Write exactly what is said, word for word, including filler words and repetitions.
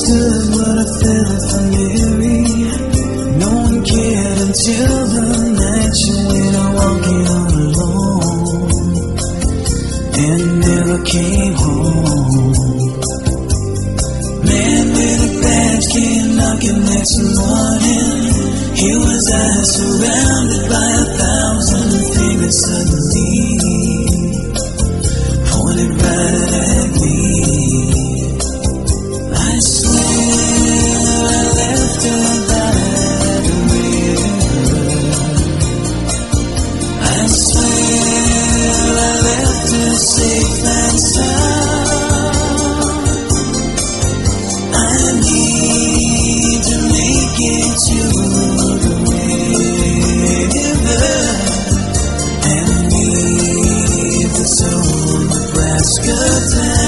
understood what I felt for Mary. No one cared until the night she went out walking all alone and never came home. Man with a badge came knocking next morning. Here was I surrounded by a thousand fingers suddenly pointed right at me. I swear I left her by the river. I swear I left her safe and sound. I need to make it to the river and leave this old Nebraska town.